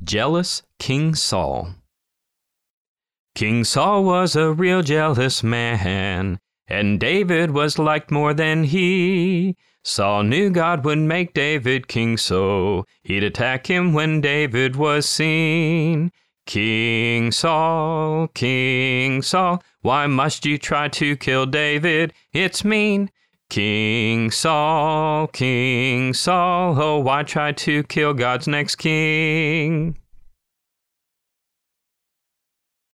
Jealous King Saul. King Saul was a real jealous man, and David was liked more than he. Saul knew God would make David king, so he'd attack him when David was seen. King Saul, why must you try to kill David? It's mean. King Saul, oh, why try to kill God's next king?